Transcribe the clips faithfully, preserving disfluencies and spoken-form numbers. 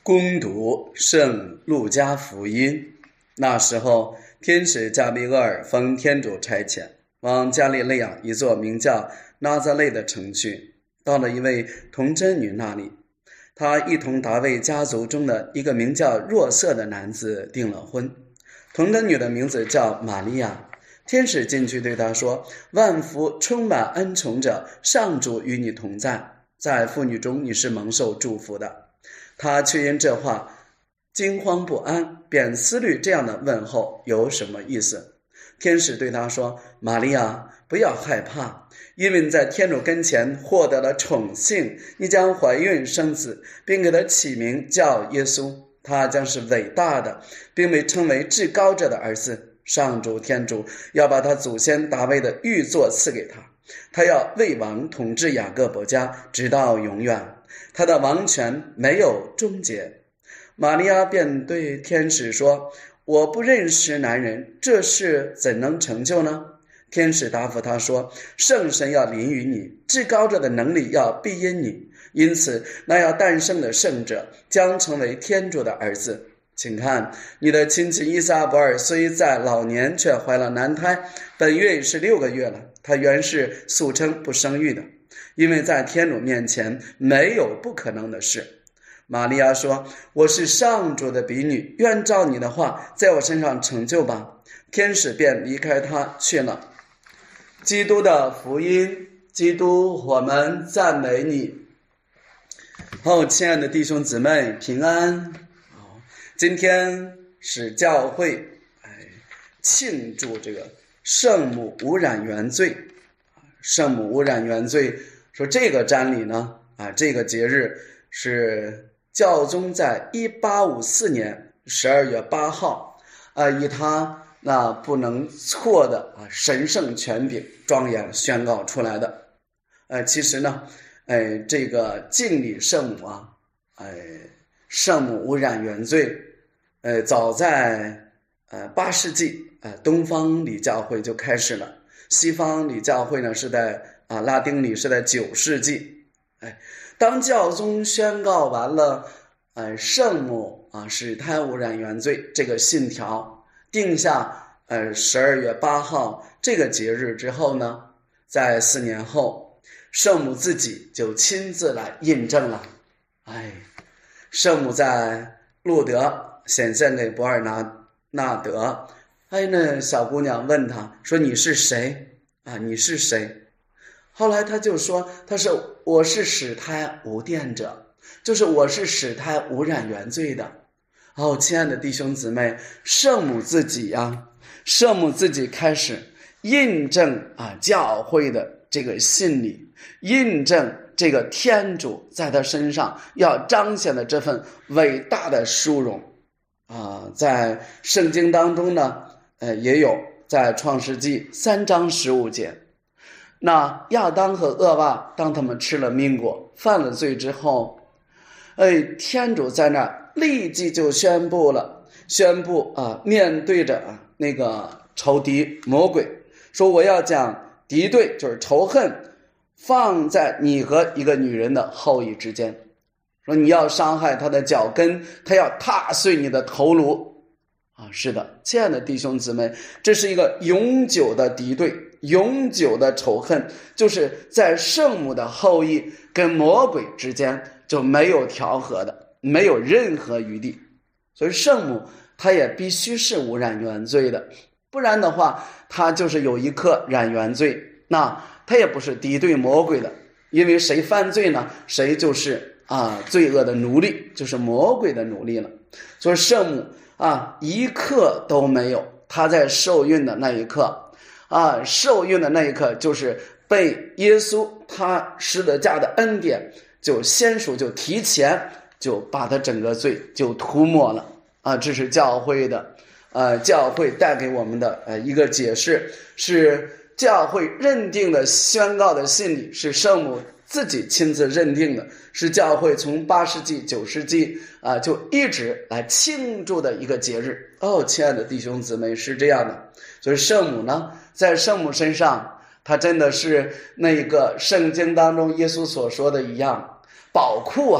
攻读圣路加福音。那时候，天使加俾厄尔奉天主差遣，往加利利亚一座名叫拿撒勒的城去，到了一位童贞女那里，她一同达味家族中的一个名叫若瑟的男子订了婚。童贞女的名字叫玛利亚。天使进去对她说：万福充满恩宠者，上主与你同在，在妇女中你是蒙受祝福的。她却因这话惊慌不安，便思虑这样的问候有什么意思。天使对她说：玛利亚，不要害怕，因为你在天主跟前获得了宠幸，你将怀孕生子，并给他起名叫耶稣。他将是伟大的，并被称为至高者的儿子。上主天主要把他祖先达味的御座赐给他，他要为王统治雅各伯家，直到永远，他的王权没有终结。玛利亚便对天使说：我不认识男人，这事怎能成就呢？天使答复他说：圣神要临于你，至高者的能力要庇荫你，因此那要诞生的圣者将成为天主的儿子。请看，你的亲戚伊撒伯尔虽在老年，却怀了男胎，本月已是六个月了。他原是素称不生育的，因为在天主面前没有不可能的事。玛利亚说：我是上主的婢女，愿照你的话在我身上成就吧。天使便离开他去了。基督的福音。基督，我们赞美你。好，亲爱的弟兄姊妹，平安。今天是教会哎庆祝这个圣母无染原罪。圣母无染原罪，说这个瞻礼呢，啊，这个节日是教宗在一八五四年十二月八号，啊，以他那不能错的啊神圣权柄庄严宣告出来的。呃，其实呢，哎，这个敬礼圣母啊，哎，圣母无染原罪。呃，早在呃八世纪，呃东方礼教会就开始了，西方礼教会呢是在啊拉丁礼是在九世纪。哎，当教宗宣告完了，呃圣母啊使胎无染原罪这个信条，定下呃十二月八号这个节日之后呢，在四年后，圣母自己就亲自来印证了。哎，圣母在路德显现给博尔纳纳德。哎，那小姑娘问他说：你是谁啊？你是谁？后来他就说：他说我是使胎无玷者，就是我是使胎无染原罪的。哦，亲爱的弟兄姊妹，圣母自己呀、啊，圣母自己开始印证啊教会的这个信理，印证这个天主在他身上要彰显的这份伟大的殊荣。啊，在圣经当中呢，呃，也有在创世纪三章十五节，那亚当和厄娃当他们吃了命果，犯了罪之后，哎，天主在那立即就宣布了，宣布啊，面对着啊那个仇敌魔鬼，说我要将敌对，就是仇恨，放在你和一个女人的后裔之间。说你要伤害他的脚跟，他要踏碎你的头颅啊！是的，亲爱的弟兄姊妹，这是一个永久的敌对，永久的仇恨，就是在圣母的后裔跟魔鬼之间就没有调和的，没有任何余地。所以圣母她也必须是无染原罪的，不然的话她就是有一颗染原罪，那她也不是敌对魔鬼的，因为谁犯罪呢，谁就是啊，罪恶的奴隶，就是魔鬼的奴隶了。所以圣母啊，一刻都没有，她在受孕的那一刻啊，受孕的那一刻就是被耶稣他十字架的恩典就先属就提前就把他整个罪就涂抹了啊。这是教会的呃，教会带给我们的呃一个解释，是教会认定的宣告的信理，是圣母自己亲自认定的，是教会从八世纪九世纪啊、呃、就一直来庆祝的一个节日。哦，亲爱的弟兄姊妹，是这样的。所以圣母呢，在圣母身上，她真的是那个圣经当中耶稣所说的一样宝库啊，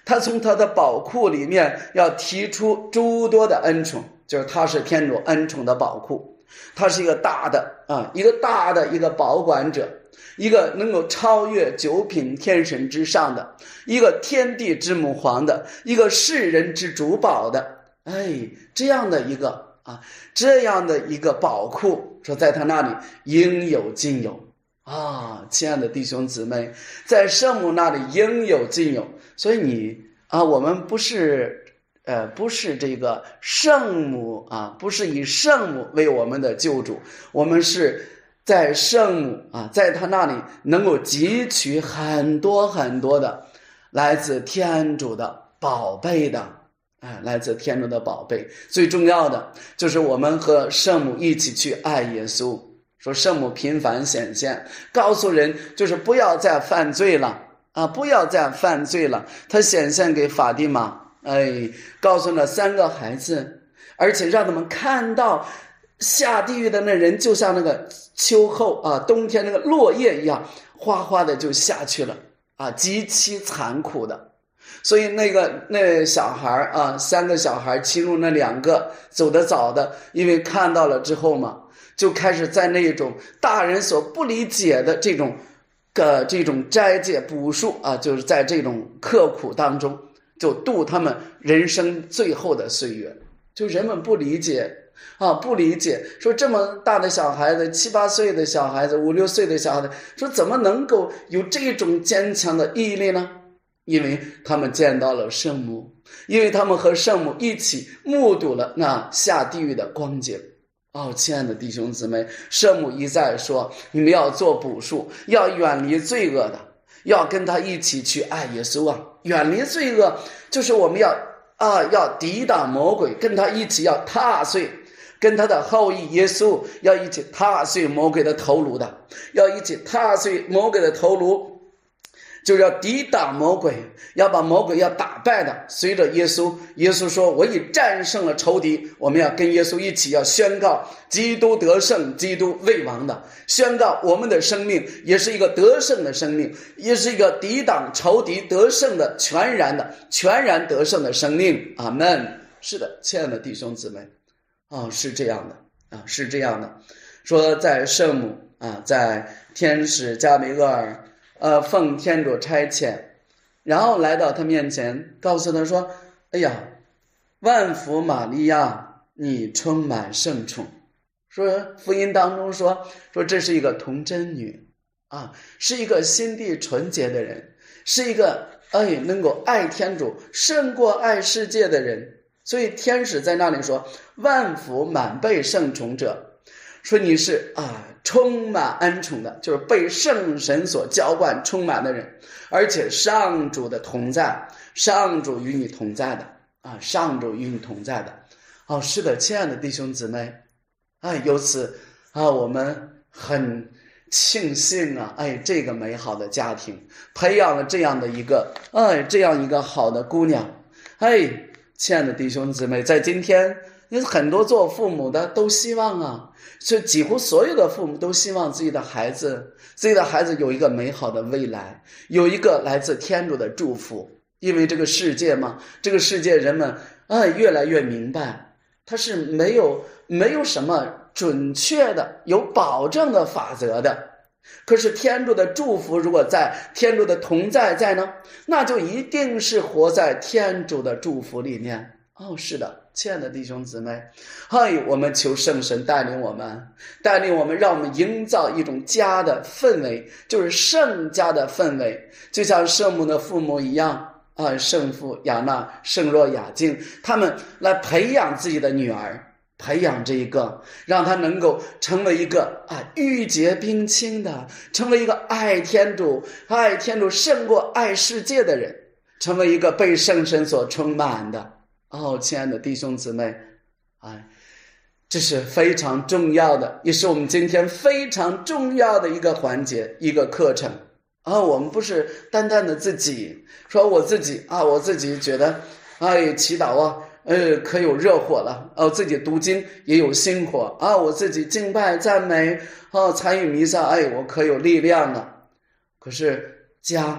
他从他的宝库里面要提出诸多的恩宠，就是他是天主恩宠的宝库，他是一个大的啊，一个大的一个保管者，一个能够超越九品天神之上的，一个天地之母皇的，一个世人之主保的，哎，这样的一个啊，这样的一个宝库，说在他那里应有尽有啊，亲爱的弟兄姊妹，在圣母那里应有尽有。所以你啊，我们不是呃，不是这个圣母啊，不是以圣母为我们的救主，我们是在圣母啊，在他那里能够汲取很多很多的来自天主的宝贝的，哎，来自天主的宝贝。最重要的就是我们和圣母一起去爱耶稣。说圣母频繁显现，告诉人就是不要再犯罪了啊，不要再犯罪了。他显现给法蒂玛，哎，告诉了三个孩子，而且让他们看到下地狱的那人就像那个秋后啊，冬天那个落叶一样，哗哗的就下去了啊，极其残酷的。所以那个那小孩啊，三个小孩，其中那两个走得早的，因为看到了之后嘛，就开始在那种大人所不理解的这种个这种斋戒补赎啊，就是在这种刻苦当中，就度他们人生最后的岁月。就人们不理解啊，不理解，说这么大的小孩子，七八岁的小孩子，五六岁的小孩子，说怎么能够有这种坚强的毅力呢？因为他们见到了圣母，因为他们和圣母一起目睹了那下地狱的光景。哦，亲爱的弟兄姊妹，圣母一再说，你们要做补赎，要远离罪恶的，要跟他一起去爱耶稣啊！远离罪恶，就是我们要啊，要抵挡魔鬼，跟他一起要踏碎，跟他的后裔耶稣要一起踏碎魔鬼的头颅的，要一起踏碎魔鬼的头颅。就是要抵挡魔鬼，要把魔鬼要打败的。随着耶稣，耶稣说我已战胜了仇敌，我们要跟耶稣一起要宣告基督得胜，基督未亡的，宣告我们的生命也是一个得胜的生命，也是一个抵挡仇敌得胜的全然的全然得胜的生命。阿们。是的，亲爱的弟兄姊妹，哦，是这样的啊，是这样的。说在圣母啊，在天使加米厄尔呃，奉天主差遣，然后来到他面前，告诉他说：“哎呀，万福玛利亚，你充满圣宠。”说福音当中说说这是一个童贞女啊，是一个心地纯洁的人，是一个哎能够爱天主胜过爱世界的人。所以天使在那里说：“万福满被圣宠者。”说你是啊，充满恩宠的，就是被圣神所浇灌充满的人，而且上主的同在，上主与你同在的啊，上主与你同在的。哦，是的，亲爱的弟兄姊妹，哎，由此啊，我们很庆幸啊，哎，这个美好的家庭培养了这样的一个，哎，这样一个好的姑娘。哎，亲爱的弟兄姊妹，在今天，因为很多做父母的都希望啊，所以几乎所有的父母都希望自己的孩子，自己的孩子有一个美好的未来，有一个来自天主的祝福。因为这个世界嘛，这个世界人们啊越来越明白，它是没有没有什么准确的、有保证的法则的。可是天主的祝福如果在，天主的同在在呢，那就一定是活在天主的祝福里面。哦，是的，亲爱的弟兄姊妹，嗨，我们求圣神带领我们，带领我们，让我们营造一种家的氛围，就是圣家的氛围，就像圣母的父母一样啊，圣父亚纳、圣若雅静，他们来培养自己的女儿。培养这一个，让他能够成为一个啊玉洁冰清的，成为一个爱天主、爱天主胜过爱世界的人，成为一个被圣神所充满的。哦，亲爱的弟兄姊妹，哎，这是非常重要的，也是我们今天非常重要的一个环节，一个课程啊。我们不是单单的自己说我自己啊，我自己觉得哎祈祷啊。呃，可有热火了哦，自己读经也有心火啊，我自己敬拜赞美哦，参与弥撒，哎，我可有力量了。可是家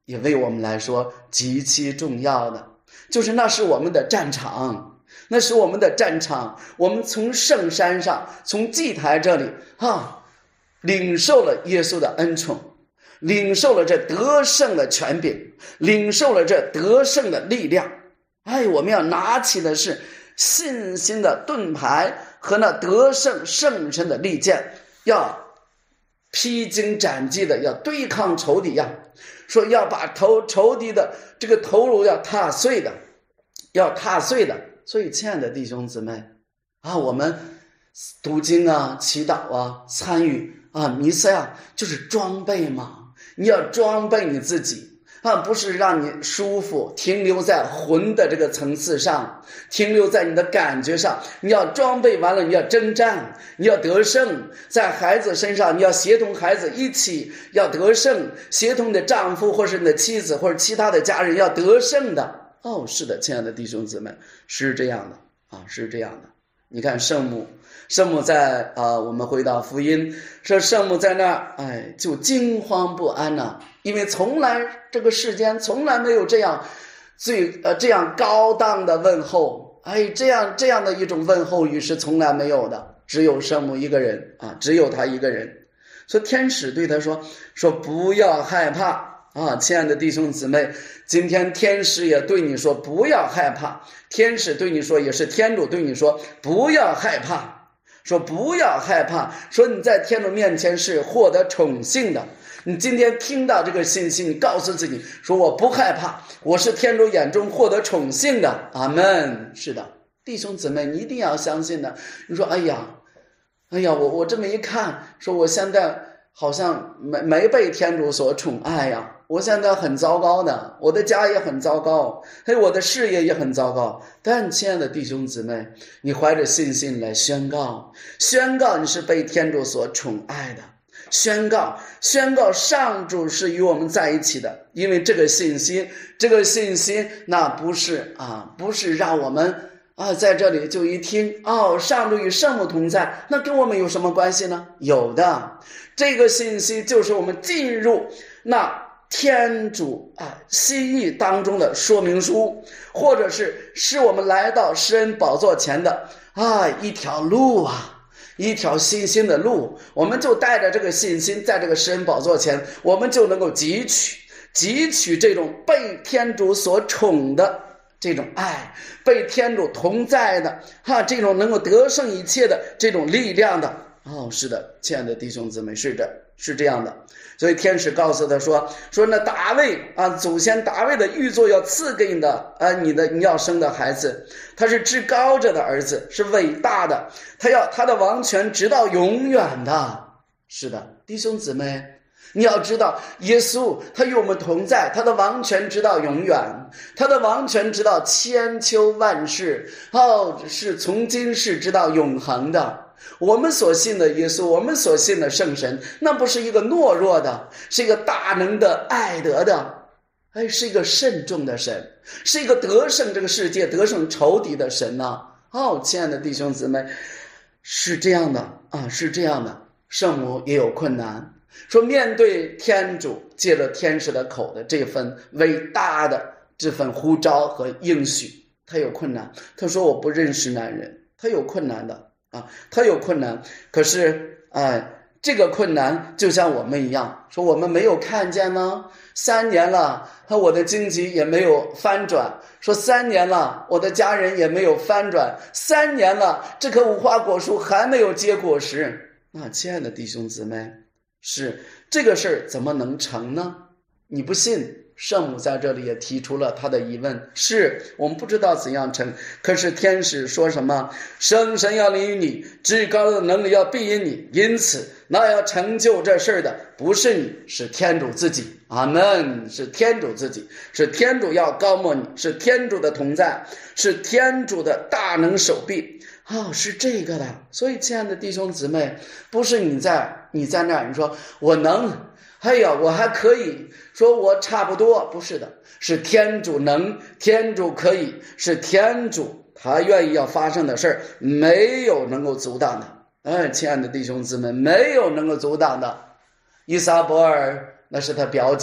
也为我们来说极其重要的，就是那是我们的战场，那是我们的战场。我们从圣山上，从祭台这里啊，领受了耶稣的恩宠，领受了这得胜的权柄，领受了这得胜的力量。哎，我们要拿起的是信心的盾牌和那得胜圣神的利剑，要披荆斩棘的，要对抗仇敌呀。说要把头仇敌的这个头颅要踏碎的，要踏碎的。所以亲爱的弟兄姊妹啊，我们读经啊，祈祷啊，参与啊弥撒呀，就是装备嘛。你要装备你自己啊，不是让你舒服，停留在魂的这个层次上，停留在你的感觉上。你要装备完了，你要征战，你要得胜。在孩子身上，你要协同孩子一起要得胜，协同你的丈夫或是你的妻子或者其他的家人要得胜的。哦，是的，亲爱的弟兄姊妹，是这样的啊，是这样的。你看圣母，圣母在啊、呃，我们回到福音，说圣母在那儿，哎，就惊慌不安呐、啊，因为从来这个世间从来没有这样最呃这样高档的问候，哎，这样这样的一种问候语是从来没有的，只有圣母一个人啊，只有她一个人。所以天使对她说说不要害怕。啊，亲爱的弟兄姊妹，今天天使也对你说不要害怕，天使对你说，也是天主对你说不要害怕，说不要害怕，说你在天主面前是获得宠幸的。你今天听到这个信息，你告诉自己说我不害怕，我是天主眼中获得宠幸的。阿们。是的，弟兄姊妹，你一定要相信的。你说哎呀哎呀，我我这么一看，说我现在好像没没被天主所宠爱呀，我现在很糟糕的，我的家也很糟糕，嘿，我的事业也很糟糕。但亲爱的弟兄姊妹，你怀着信心来宣告，宣告你是被天主所宠爱的，宣告宣告上主是与我们在一起的。因为这个信息这个信息那不是啊不是让我们啊在这里就一听哦，上主与圣母同在，那跟我们有什么关系呢？有的，这个信息就是我们进入那天主啊心意当中的说明书，或者是是我们来到施恩宝座前的啊一条路啊，一条新兴的路。我们就带着这个信心，在这个施恩宝座前，我们就能够汲取汲取这种被天主所宠的这种爱，被天主同在的哈、啊、这种能够得胜一切的这种力量的。哦，是的，亲爱的弟兄姊妹，是的，是这样的。所以天使告诉他说说那大卫啊，祖先大卫的玉座要赐给你的啊，你的你要生的孩子，他是至高者的儿子，是伟大的，他要他的王权直到永远的。是的，弟兄姊妹，你要知道耶稣他与我们同在，他的王权直到永远，他的王权直到千秋万世，哦，是从今世直到永恒的。我们所信的耶稣，我们所信的圣神，那不是一个懦弱的，是一个大能的爱德的，哎，是一个慎重的神，是一个得胜这个世界得胜仇敌的神呐、啊！哦，亲爱的弟兄姊妹，是这样的啊，是这样的。圣母也有困难，说面对天主借着天使的口的这份伟大的这份呼召和应许，他有困难。他说我不认识男人，他有困难的啊，他有困难。可是哎，这个困难就像我们一样，说我们没有看见吗？三年了，我的经济也没有翻转，说三年了，我的家人也没有翻转，三年了，这棵无花果树还没有结果实。那亲爱的弟兄姊妹，是这个事儿怎么能成呢？你不信，圣母在这里也提出了他的疑问，是我们不知道怎样成。可是天使说什么？圣神要临于你，至高的能力要庇荫你，因此那要成就这事儿的不是你，是天主自己。阿们。是天主自己，是天主要高莫你，是天主的同在，是天主的大能手臂。哦，是这个的。所以亲爱的弟兄姊妹，不是你在你在那儿你说我能，哎呀我还可以，说我差不多，不是的，是天主能，天主可以，是天主他愿意要发生的事儿，没有能够阻挡的。哎，亲爱的弟兄姊妹，没有能够阻挡的。伊撒伯尔那是他表姐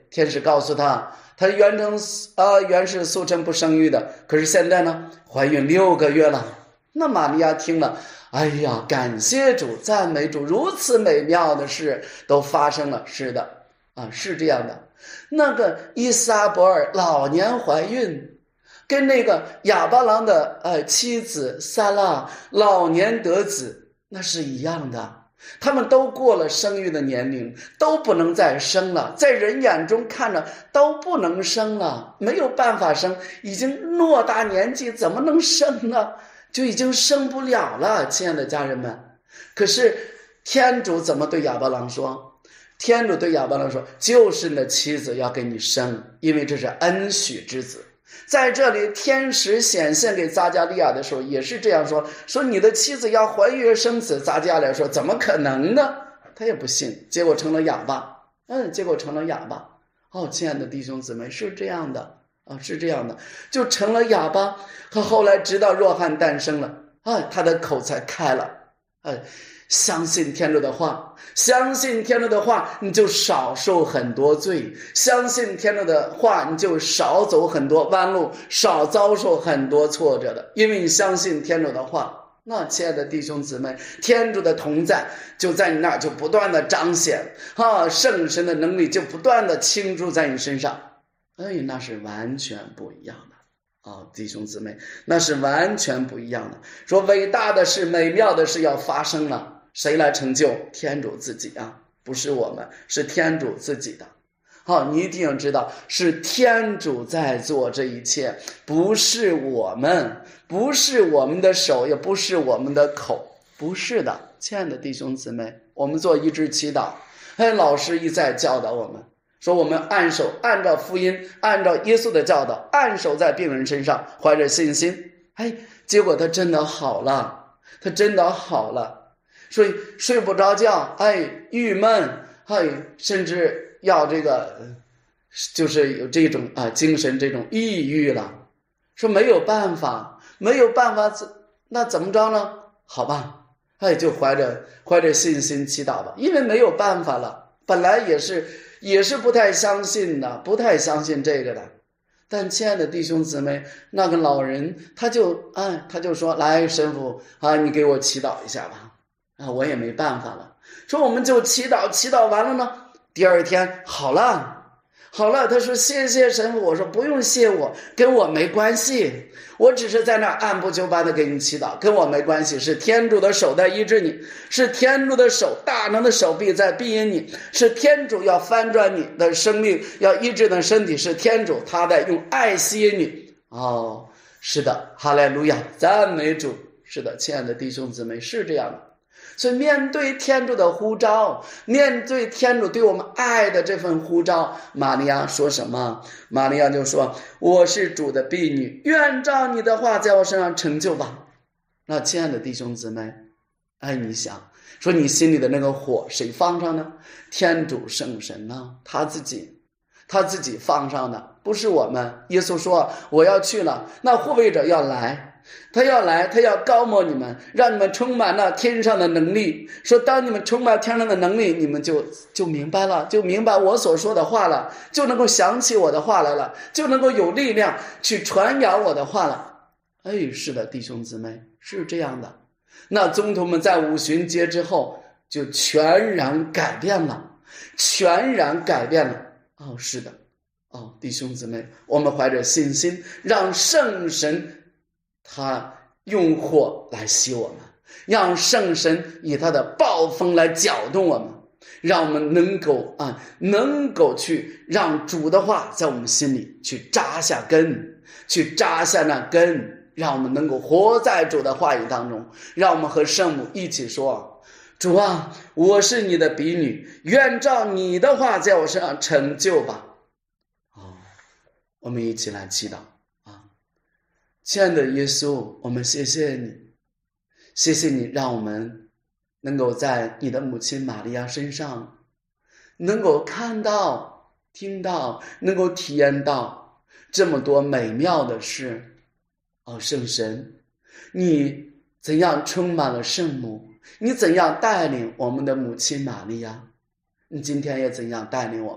天使告诉他，他原成啊原是素称不生育的，可是现在呢怀孕六个月了。那玛利亚听了，哎呀，感谢主，赞美主，如此美妙的事都发生了。是的啊，是这样的。那个伊撒伯尔老年怀孕，跟那个亚巴郎的呃妻子撒拉老年得子，那是一样的。他们都过了生育的年龄，都不能再生了，在人眼中看着都不能生了，没有办法生，已经偌大年纪，怎么能生呢？就已经生不了了，亲爱的家人们。可是天主怎么对亚伯郎说？天主对亚伯郎说，就是你的妻子要给你生，因为这是恩许之子。在这里天使显现给撒迦利亚的时候也是这样说，说你的妻子要怀孕生子。撒迦利亚说怎么可能呢？他也不信，结果成了哑巴。嗯，结果成了哑巴。哦，亲爱的弟兄姊妹，是这样的啊，是这样的，就成了哑巴。和后来直到若翰诞生了啊，他的口才开了。哎，相信天主的话，相信天主的话，你就少受很多罪；相信天主的话，你就少走很多弯路，少遭受很多挫折的。因为你相信天主的话，那亲爱的弟兄姊妹，天主的同在就在你那儿就不断的彰显啊，圣神的能力就不断的倾注在你身上。哎，那是完全不一样的。啊，弟兄姊妹，那是完全不一样的。说伟大的事、美妙的事要发生了，谁来成就？天主自己啊，不是我们，是天主自己的。好，你一定要知道，是天主在做这一切，不是我们，不是我们的手，也不是我们的口，不是的。亲爱的弟兄姊妹，我们做一致祈祷，哎，老师一再教导我们。说我们按手，按照福音，按照耶稣的教导，按手在病人身上，怀着信心。哎，结果他真的好了，他真的好了。所以睡不着觉，哎，郁闷，哎，甚至要这个，就是有这种啊精神这种抑郁了。说没有办法，没有办法，那怎么着呢？好吧，哎，就怀着怀着信心祈祷吧，因为没有办法了。本来也是。也是不太相信的，不太相信这个的。但亲爱的弟兄姊妹，那个老人他就啊，他就说：“来，神父啊，你给我祈祷一下吧。”啊，我也没办法了。说我们就祈祷，祈祷完了呢，第二天好了，好了。他说：“谢谢神父。”我说：“不用谢我，跟我没关系。我只是在那按部就班的给你祈祷，跟我没关系。是天主的手在医治你，是天主的手大能的手臂在庇荫你，是天主要翻转你的生命，要医治你的身体，是天主他在用爱吸引你。”哦，是的，哈利路亚，赞美主。是的，亲爱的弟兄姊妹，是这样的。所以面对天主的呼召，面对天主对我们爱的这份呼召，玛利亚说什么？玛利亚就说：“我是主的婢女，愿照你的话在我身上成就吧。”那亲爱的弟兄姊妹，哎，你想说你心里的那个火谁放上呢？天主圣神呢？他自己他自己放上的，不是我们。耶稣说：“我要去了，那护卫者要来。”他要来，他要高摩你们，让你们充满了天上的能力。说当你们充满天上的能力，你们就就明白了，就明白我所说的话了，就能够想起我的话来了，就能够有力量去传扬我的话了。哎，是的，弟兄姊妹，是这样的。那宗徒们在五旬节之后就全然改变了，全然改变了。哦，是的，哦，弟兄姊妹，我们怀着信心，让圣神他用火来熄我们，让圣神以他的暴风来搅动我们，让我们能够啊，能够去让主的话在我们心里去扎下根，去扎下那根，让我们能够活在主的话语当中。让我们和圣母一起说：“主啊，我是你的婢女，愿照你的话在我身上成就吧。”哦，我们一起来祈祷。亲爱的耶稣，我们谢谢你，谢谢你让我们能够在你的母亲玛利亚身上能够看到、听到，能够体验到这么多美妙的事。哦，圣神，你怎样充满了圣母，你怎样带领我们的母亲玛利亚，你今天也怎样带领我们。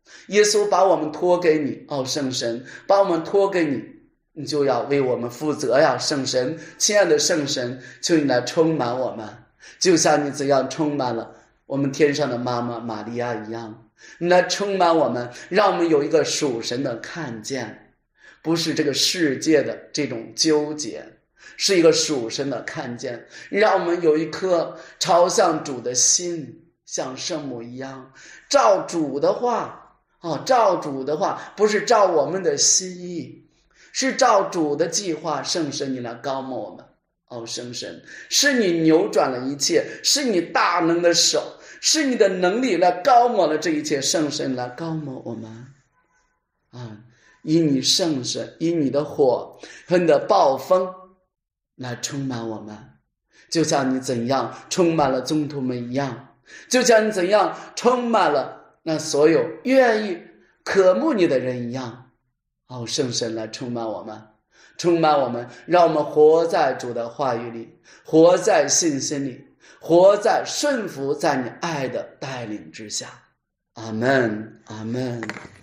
耶稣把我们托给你，哦，圣神，把我们托给你，你就要为我们负责呀，圣神，亲爱的圣神，求你来充满我们，就像你怎样充满了我们天上的妈妈玛利亚一样，你来充满我们，让我们有一个属神的看见，不是这个世界的这种纠结，是一个属神的看见，让我们有一颗朝向主的心，像圣母一样，照主的话，哦，照主的话，不是照我们的心意，是照主的计划。圣神，你来高摩我们，哦，圣神，是你扭转了一切，是你大能的手，是你的能力来高摩了这一切。圣神来高摩我们，啊，以你圣神，以你的火和你的暴风来充满我们，就像你怎样充满了宗徒们一样，就像你怎样充满了那所有愿意渴慕你的人一样。哦，圣神来充满我们，充满我们，让我们活在主的话语里，活在信心里，活在顺服在你爱的带领之下。阿们，阿们。